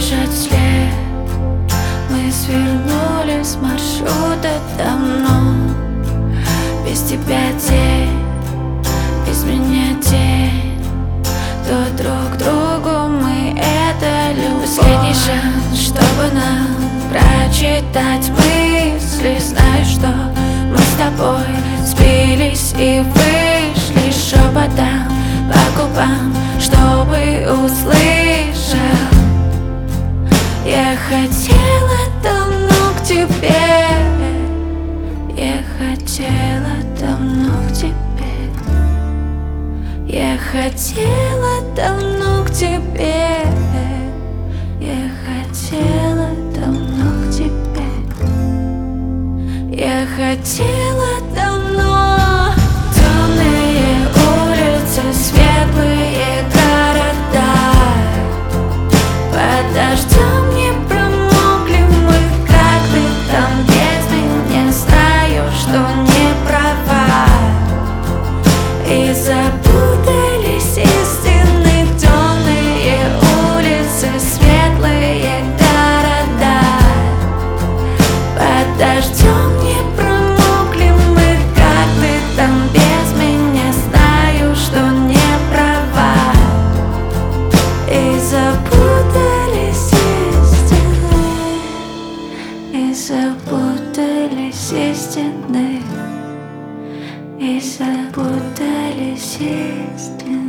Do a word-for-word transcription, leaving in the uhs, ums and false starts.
бежать вслед. Мы свернули с маршрута давно. Без тебя день, без меня день. То друг другу мы это любовь. Последний шанс, чтобы нам прочитать мысли. Знаю, что мы с тобой сбились и вышли шепотом по губам, чтобы услышал. Я хотела давно к тебе, я хотела давно к тебе, я хотела давно к тебе, я хотела давно к тебе, я хотела давно. Темные улицы, светлые города, под дождем не промокли мы. Как ты там без меня? Знаю, что не права, и запутались истины. Темные улицы, светлые города, под дождем не промокли мы. Как ты там без меня? Знаю, что не права, и запутались истины, и запутались истины, и запутались истины.